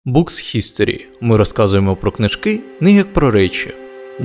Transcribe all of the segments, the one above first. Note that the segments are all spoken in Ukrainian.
Books History. Ми розказуємо про книжки не як про речі.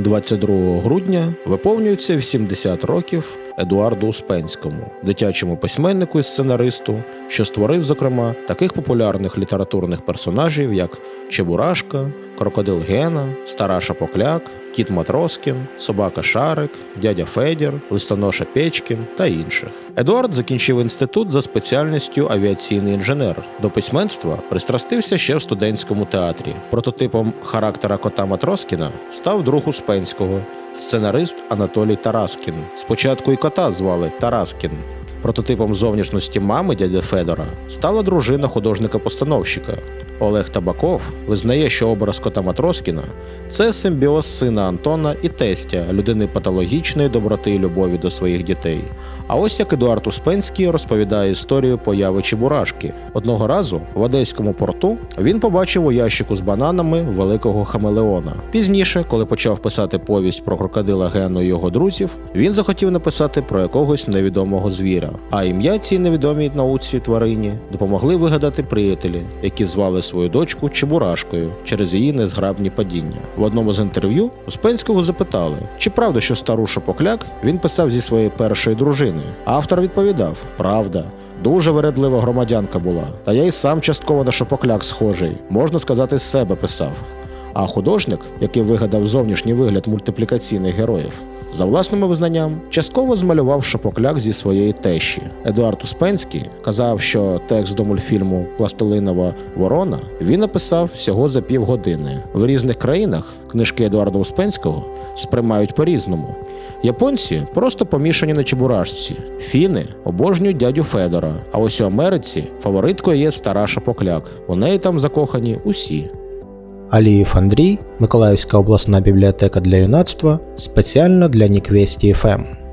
22 грудня виповнюється 80 років Едуарду Успенському, дитячому письменнику і сценаристу, що створив, зокрема, таких популярних літературних персонажів, як Чебурашка, Крокодил Гена, Стара Шапокляк, Кіт Матроскін, Собака Шарик, Дядя Федір, Листоноша Печкін та інших. Едуард закінчив інститут за спеціальністю авіаційний інженер. До письменства пристрастився ще в студентському театрі. Прототипом характера кота Матроскіна став друг Успенського, сценарист Анатолій Тараскін. Спочатку і кота звали Тараскін. Прототипом зовнішності мами дяді Федора стала дружина художника-постановщика. Олег Табаков визнає, що образ кота Матроскіна – це симбіоз сина Антона і тестя, людини патологічної доброти і любові до своїх дітей. А ось як Едуард Успенський розповідає історію появи Чебурашки. Одного разу в Одеському порту він побачив у ящику з бананами великого хамелеона. Пізніше, коли почав писати повість про крокодила Гену і його друзів, він захотів написати про якогось невідомого звіра. А ім'я цій невідомій науці тварині допомогли вигадати приятелі, які звали свою дочку Чебурашкою через її незграбні падіння. В одному з інтерв'ю Успенського запитали, чи правда, що Стару Шапокляк він писав зі своєї першої дружини. Автор відповідав: «Правда. Дуже вередлива громадянка була. Та я й сам частково на Шапокляк схожий. Можна сказати, з себе писав». А художник, який вигадав зовнішній вигляд мультиплікаційних героїв, за власним визнанням, частково змалював Шапокляк зі своєї тещі. Едуард Успенський казав, що текст до мультфільму «Пластилинова ворона» він написав всього за півгодини. В різних країнах книжки Едуарда Успенського сприймають по-різному. Японці просто помішані на Чебурашці, фіни обожнюють дядю Федора, а ось у Америці фавориткою є Стара Шапокляк. У неї там закохані усі. Алієв Андрій, Миколаївська обласна бібліотека для юнацтва, спеціально для Ніквесті ФМ.